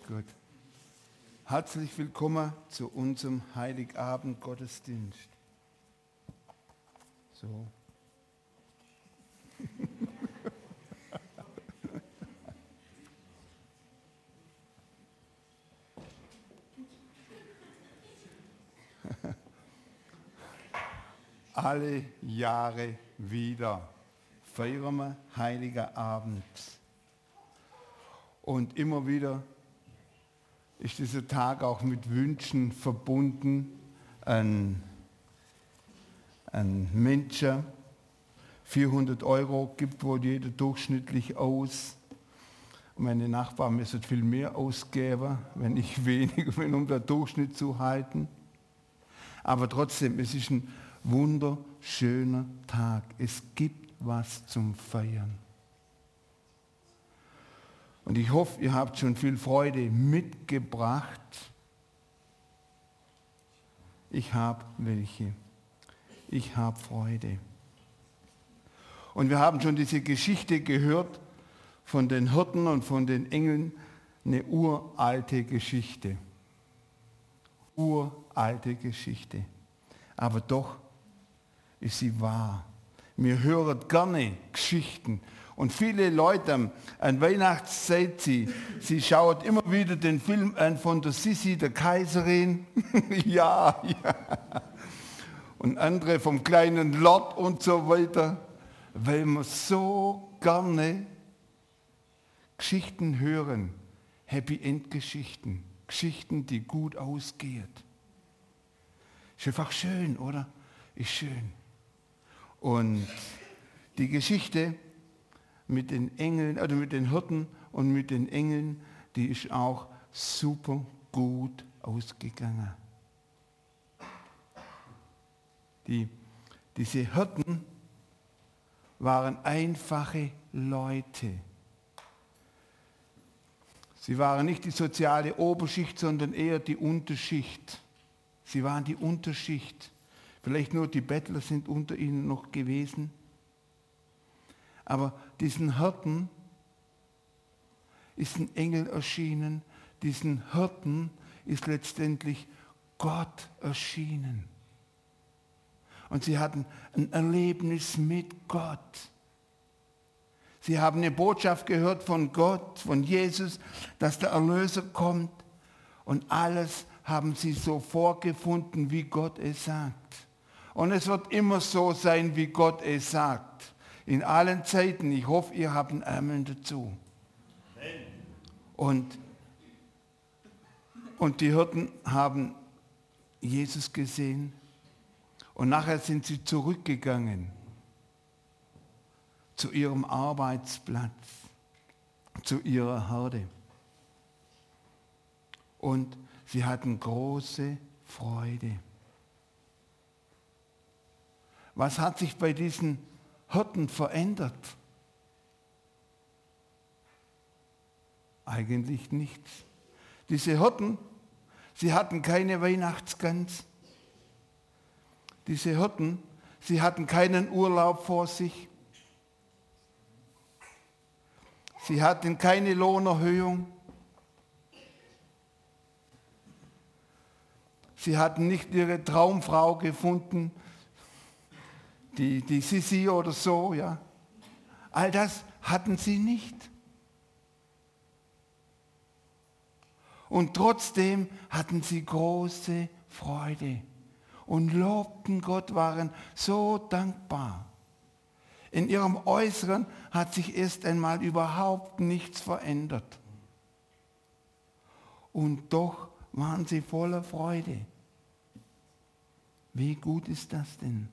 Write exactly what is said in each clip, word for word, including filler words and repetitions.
Gut. Herzlich willkommen zu unserem Heiligabend-Gottesdienst. So. Alle Jahre wieder feiern wir Heiliger Abend. Und immer wieder ist dieser Tag auch mit Wünschen verbunden an, an Menschen. vierhundert Euro gibt wohl jeder durchschnittlich aus. Meine Nachbarn müssen viel mehr ausgeben, wenn ich weniger bin, um den Durchschnitt zu halten. Aber trotzdem, es ist ein wunderschöner Tag. Es gibt was zum Feiern. Und ich hoffe, ihr habt schon viel Freude mitgebracht. Ich habe welche. Ich habe Freude. Und wir haben schon diese Geschichte gehört von den Hirten und von den Engeln. Eine uralte Geschichte. Uralte Geschichte. Aber doch ist sie wahr. Wir hören gerne Geschichten. Und viele Leute an Weihnachtszeit, sie, sie schauen immer wieder den Film an von der Sissi, der Kaiserin. ja, ja. Und andere vom kleinen Lord und so weiter. Weil wir so gerne Geschichten hören. Happy End Geschichten. Geschichten, die gut ausgehen. Ist einfach schön, oder? Ist schön. Und die Geschichte mit den Engeln, oder mit den Hirten und mit den Engeln, die ist auch super gut ausgegangen. Die, diese Hirten waren einfache Leute. Sie waren nicht die soziale Oberschicht, sondern eher die Unterschicht. Sie waren die Unterschicht. Vielleicht nur die Bettler sind unter ihnen noch gewesen. Aber diesen Hirten ist ein Engel erschienen. Diesen Hirten ist letztendlich Gott erschienen. Und sie hatten ein Erlebnis mit Gott. Sie haben eine Botschaft gehört von Gott, von Jesus, dass der Erlöser kommt. Und alles haben sie so vorgefunden, wie Gott es sagt. Und es wird immer so sein, wie Gott es sagt. In allen Zeiten. Ich hoffe, ihr habt ein Amen dazu. Und, und die Hirten haben Jesus gesehen. Und nachher sind sie zurückgegangen zu ihrem Arbeitsplatz, zu ihrer Herde. Und sie hatten große Freude. Was hat sich bei diesen Hirten verändert? Eigentlich nichts. Diese Hirten, sie hatten keine Weihnachtsgans. Diese Hirten, sie hatten keinen Urlaub vor sich. Sie hatten keine Lohnerhöhung. Sie hatten nicht ihre Traumfrau gefunden, die, die Sissi oder so, ja. All das hatten sie nicht. Und trotzdem hatten sie große Freude und lobten Gott, waren so dankbar. In ihrem Äußeren hat sich erst einmal überhaupt nichts verändert. Und doch waren sie voller Freude. Wie gut ist das denn?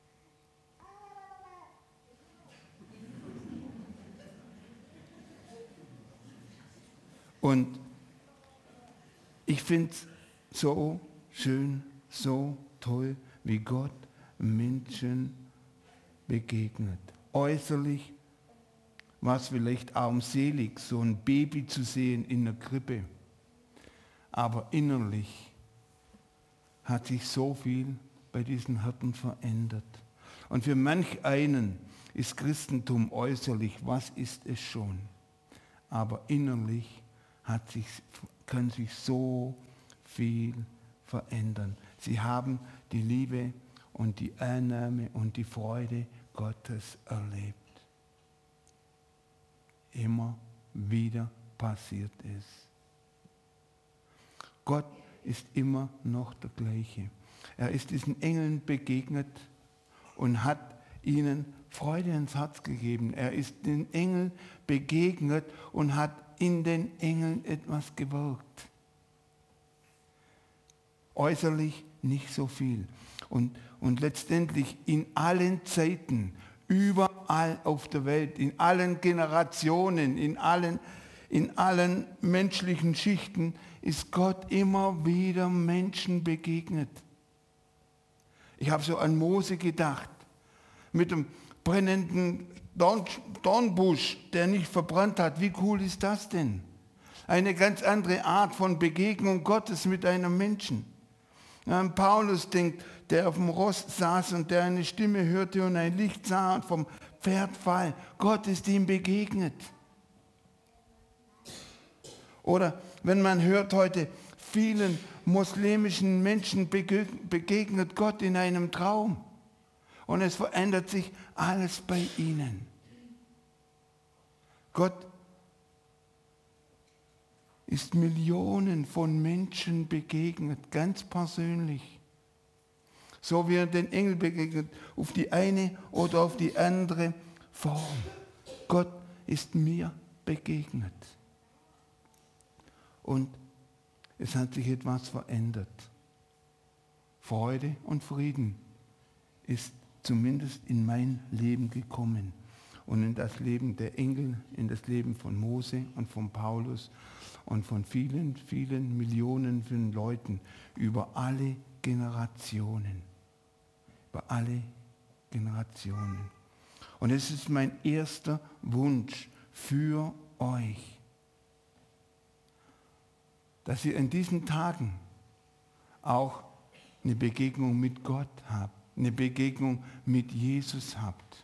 Und ich finde es so schön, so toll, wie Gott Menschen begegnet. Äußerlich war es vielleicht armselig, so ein Baby zu sehen in der Krippe. Aber innerlich hat sich so viel bei diesen Hirten verändert. Und für manch einen ist Christentum äußerlich, was ist es schon? Aber innerlich hat sich, kann sich so viel verändern. Sie haben die Liebe und die Annahme und die Freude Gottes erlebt. Immer wieder passiert es. Gott ist immer noch der gleiche. Er ist diesen Engeln begegnet und hat ihnen Freude ins Herz gegeben. Er ist den Engeln begegnet und hat in den Engeln etwas gewirkt. Äußerlich nicht so viel. Und, und letztendlich in allen Zeiten, überall auf der Welt, in allen Generationen, in allen, in allen menschlichen Schichten ist Gott immer wieder Menschen begegnet. Ich habe so an Mose gedacht, mit dem brennenden Dorn, Dornbusch, der nicht verbrannt hat. Wie cool ist das denn? Eine ganz andere Art von Begegnung Gottes mit einem Menschen. An Paulus denkt, der auf dem Ross saß und der eine Stimme hörte und ein Licht sah und vom Pferd fall. Gott ist ihm begegnet. Oder wenn man hört heute, vielen muslimischen Menschen begegnet Gott in einem Traum. Und es verändert sich alles bei ihnen. Gott ist Millionen von Menschen begegnet, ganz persönlich. So wie er den Engel begegnet, auf die eine oder auf die andere Form. Gott ist mir begegnet. Und es hat sich etwas verändert. Freude und Frieden ist zumindest in mein Leben gekommen und in das Leben der Engel, in das Leben von Mose und von Paulus und von vielen, vielen Millionen von Leuten über alle Generationen. Über alle Generationen. Und es ist mein erster Wunsch für euch, dass ihr in diesen Tagen auch eine Begegnung mit Gott habt, eine Begegnung mit Jesus habt.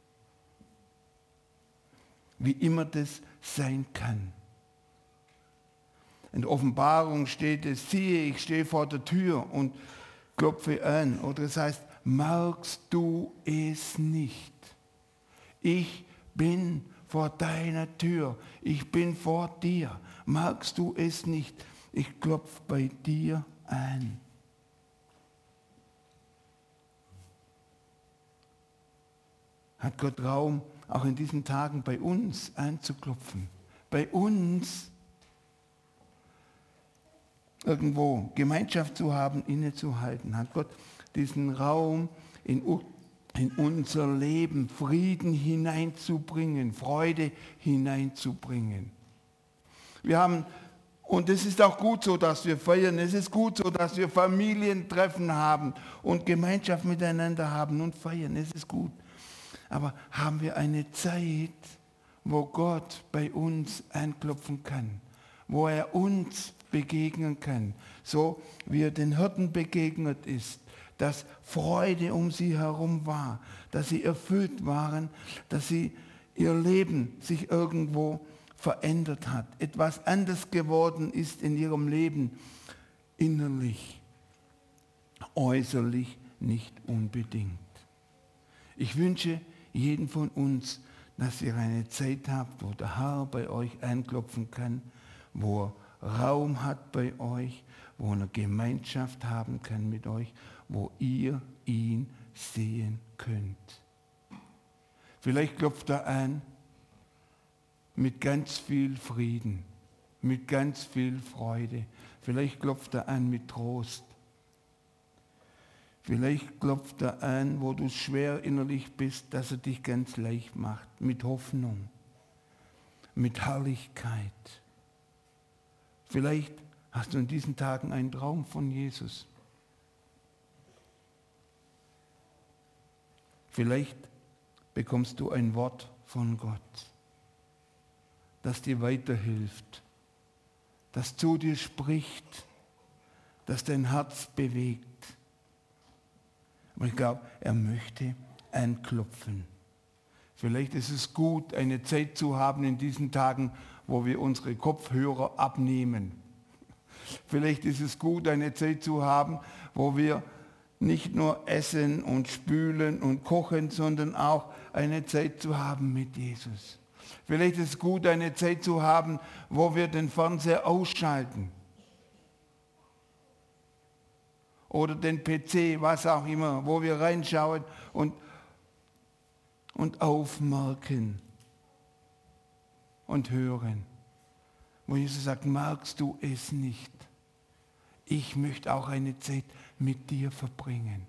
Wie immer das sein kann. In der Offenbarung steht es, siehe, ich stehe vor der Tür und klopfe an. Oder es heißt, merkst du es nicht? Ich bin vor deiner Tür. Ich bin vor dir. Merkst du es nicht? Ich klopfe bei dir an. Hat Gott Raum, auch in diesen Tagen bei uns anzuklopfen? Bei uns irgendwo Gemeinschaft zu haben, innezuhalten? Hat Gott diesen Raum in, in unser Leben, Frieden hineinzubringen, Freude hineinzubringen? Wir haben, und es ist auch gut so, dass wir feiern, es ist gut so, dass wir Familientreffen haben und Gemeinschaft miteinander haben und feiern, es ist gut. Aber haben wir eine Zeit, wo Gott bei uns anklopfen kann, wo er uns begegnen kann, so wie er den Hirten begegnet ist, dass Freude um sie herum war, dass sie erfüllt waren, dass sie ihr Leben sich irgendwo verändert hat, etwas anders geworden ist in ihrem Leben, innerlich, äußerlich nicht unbedingt. Ich wünsche jeden von uns, dass ihr eine Zeit habt, wo der Herr bei euch anklopfen kann, wo er Raum hat bei euch, wo er eine Gemeinschaft haben kann mit euch, wo ihr ihn sehen könnt. Vielleicht klopft er an mit ganz viel Frieden, mit ganz viel Freude. Vielleicht klopft er an mit Trost. Vielleicht klopft er an, wo du schwer innerlich bist, dass er dich ganz leicht macht, mit Hoffnung, mit Herrlichkeit. Vielleicht hast du in diesen Tagen einen Traum von Jesus. Vielleicht bekommst du ein Wort von Gott, das dir weiterhilft, das zu dir spricht, das dein Herz bewegt. Aber ich glaube, er möchte anklopfen. Vielleicht ist es gut, eine Zeit zu haben in diesen Tagen, wo wir unsere Kopfhörer abnehmen. Vielleicht ist es gut, eine Zeit zu haben, wo wir nicht nur essen und spülen und kochen, sondern auch eine Zeit zu haben mit Jesus. Vielleicht ist es gut, eine Zeit zu haben, wo wir den Fernseher ausschalten. Oder den P C, was auch immer, wo wir reinschauen und, und aufmerken und hören. Wo Jesus sagt, merkst du es nicht? Ich möchte auch eine Zeit mit dir verbringen.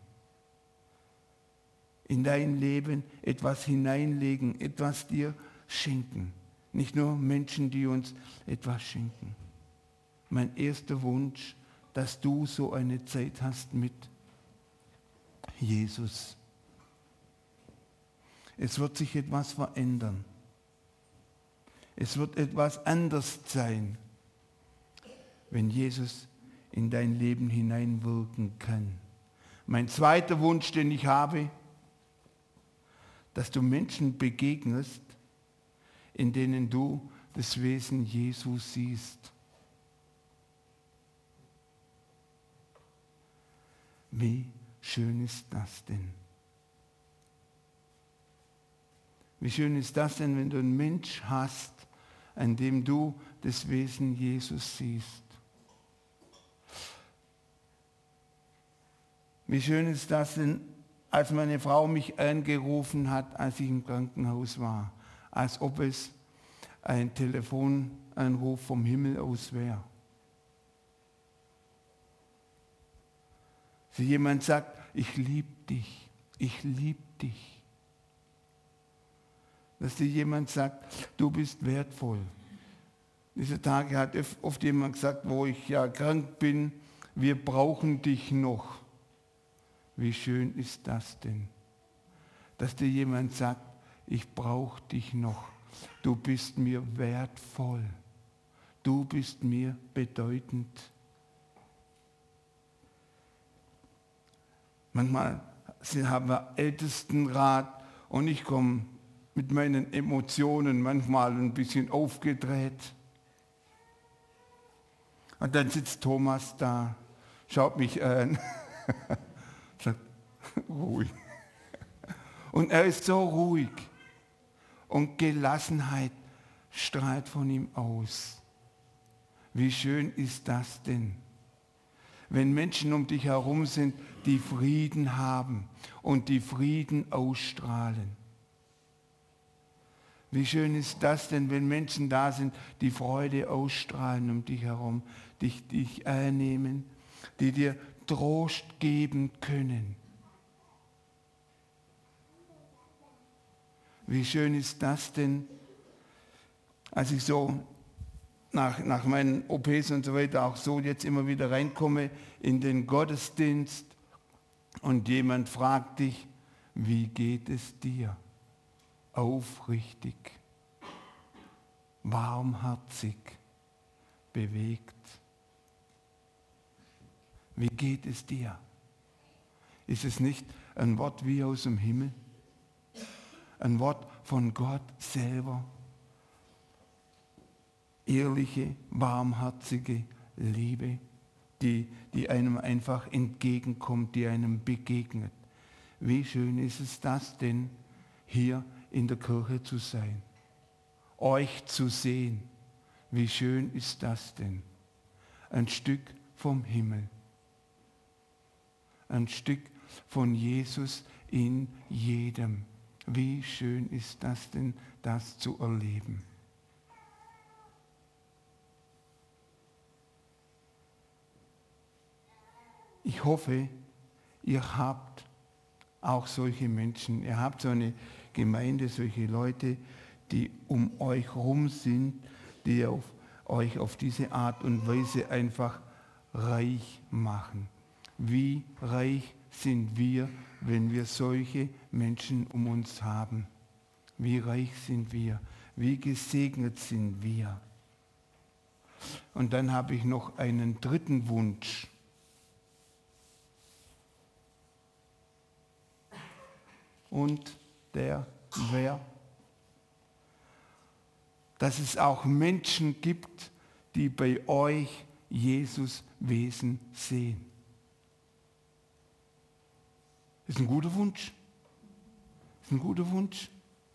In dein Leben etwas hineinlegen, etwas dir schenken. Nicht nur Menschen, die uns etwas schenken. Mein erster Wunsch, dass du so eine Zeit hast mit Jesus. Es wird sich etwas verändern. Es wird etwas anders sein, wenn Jesus in dein Leben hineinwirken kann. Mein zweiter Wunsch, den ich habe, dass du Menschen begegnest, in denen du das Wesen Jesu siehst. Wie schön ist das denn? Wie schön ist das denn, wenn du einen Mensch hast, an dem du das Wesen Jesus siehst? Wie schön ist das denn, als meine Frau mich angerufen hat, als ich im Krankenhaus war, als ob es ein Telefonanruf vom Himmel aus wäre. Si jemand sagt, ich liebe dich, ich liebe dich. Dass dir jemand sagt, du bist wertvoll. Diese Tage hat oft jemand gesagt, wo ich ja krank bin, wir brauchen dich noch. Wie schön ist das denn? Dass dir jemand sagt, ich brauche dich noch. Du bist mir wertvoll. Du bist mir bedeutend. Manchmal haben wir Ältestenrat und ich komme mit meinen Emotionen manchmal ein bisschen aufgedreht. Und dann sitzt Thomas da, schaut mich an, sagt, ruhig. Und er ist so ruhig und Gelassenheit strahlt von ihm aus. Wie schön ist das denn? Wenn Menschen um dich herum sind, die Frieden haben und die Frieden ausstrahlen. Wie schön ist das denn, wenn Menschen da sind, die Freude ausstrahlen um dich herum, dich, dich annehmen, die dir Trost geben können. Wie schön ist das denn, als ich so nach, nach meinen O Ps und so weiter auch so jetzt immer wieder reinkomme in den Gottesdienst und jemand fragt dich, wie geht es dir? Aufrichtig, warmherzig, bewegt. Wie geht es dir? Ist es nicht ein Wort wie aus dem Himmel? Ein Wort von Gott selber? Ehrliche, warmherzige Liebe, die, die einem einfach entgegenkommt, die einem begegnet. Wie schön ist es das denn, hier in der Kirche zu sein, euch zu sehen. Wie schön ist das denn? Ein Stück vom Himmel, ein Stück von Jesus in jedem. Wie schön ist das denn, das zu erleben? Ich hoffe, ihr habt auch solche Menschen, ihr habt so eine Gemeinde, solche Leute, die um euch rum sind, die auf, euch auf diese Art und Weise einfach reich machen. Wie reich sind wir, wenn wir solche Menschen um uns haben? Wie reich sind wir? Wie gesegnet sind wir? Und dann habe ich noch einen dritten Wunsch. Und der wäre, dass es auch Menschen gibt, die bei euch Jesus Wesen sehen. Ist ein guter Wunsch. Ist ein guter Wunsch.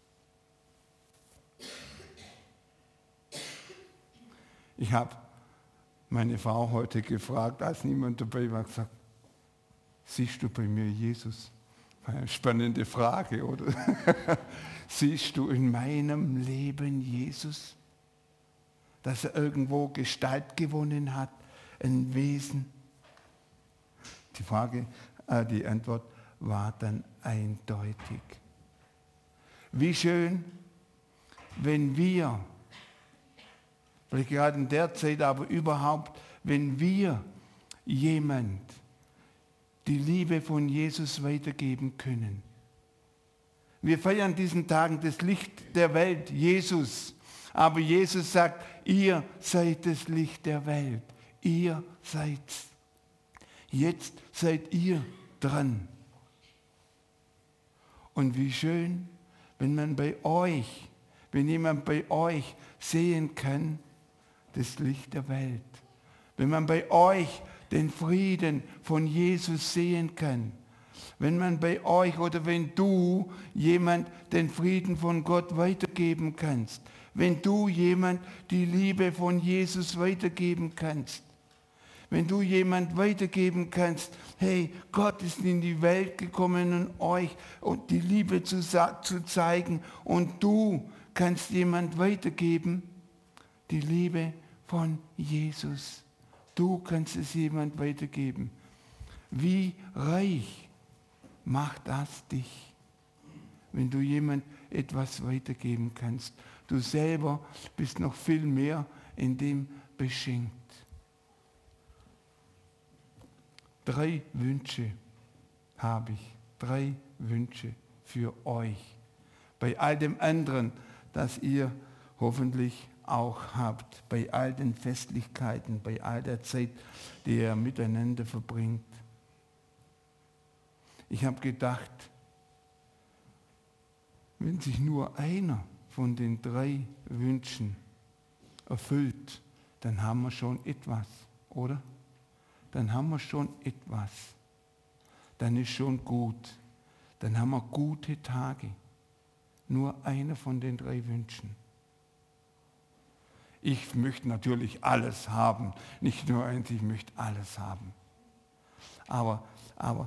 Ich habe meine Frau heute gefragt, als niemand dabei war, gesagt, siehst du bei mir Jesus? Eine spannende Frage, oder? Siehst du in meinem Leben Jesus? Dass er irgendwo Gestalt gewonnen hat, ein Wesen? Die Frage, äh, die Antwort war dann eindeutig. Wie schön, wenn wir, vielleicht gerade in der Zeit, aber überhaupt, wenn wir jemand die Liebe von Jesus weitergeben können. Wir feiern diesen Tagen das Licht der Welt, Jesus. Aber Jesus sagt, ihr seid das Licht der Welt. Ihr seid's. Jetzt seid ihr dran. Und wie schön, wenn man bei euch, wenn jemand bei euch sehen kann, das Licht der Welt. Wenn man bei euch den Frieden von Jesus sehen kann. Wenn man bei euch oder wenn du jemand den Frieden von Gott weitergeben kannst. Wenn du jemand die Liebe von Jesus weitergeben kannst. Wenn du jemand weitergeben kannst, hey, Gott ist in die Welt gekommen, um euch und die Liebe zu, zu zeigen. Und du kannst jemand weitergeben, die Liebe von Jesus. Du kannst es jemand weitergeben. Wie reich macht das dich, wenn du jemand etwas weitergeben kannst. Du selber bist noch viel mehr in dem beschenkt. Drei Wünsche habe ich. Drei Wünsche für euch. Bei all dem anderen, das ihr hoffentlich auch habt, bei all den Festlichkeiten, bei all der Zeit, die ihr miteinander verbringt. Ich habe gedacht, wenn sich nur einer von den drei Wünschen erfüllt, dann haben wir schon etwas, oder? Dann haben wir schon etwas. Dann ist schon gut. Dann haben wir gute Tage. Nur einer von den drei Wünschen. Ich möchte natürlich alles haben. Nicht nur eins, ich möchte alles haben. Aber, aber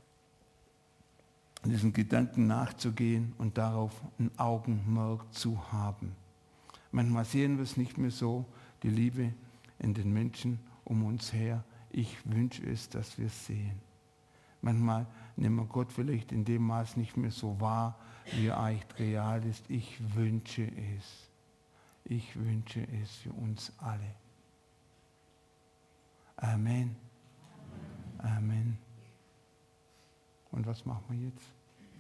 diesen Gedanken nachzugehen und darauf ein Augenmerk zu haben. Manchmal sehen wir es nicht mehr so, die Liebe in den Menschen um uns her. Ich wünsche es, dass wir es sehen. Manchmal nehmen wir Gott vielleicht in dem Maß nicht mehr so wahr, wie er echt real ist. Ich wünsche es. Ich wünsche es für uns alle. Amen. Amen. Und was machen wir jetzt?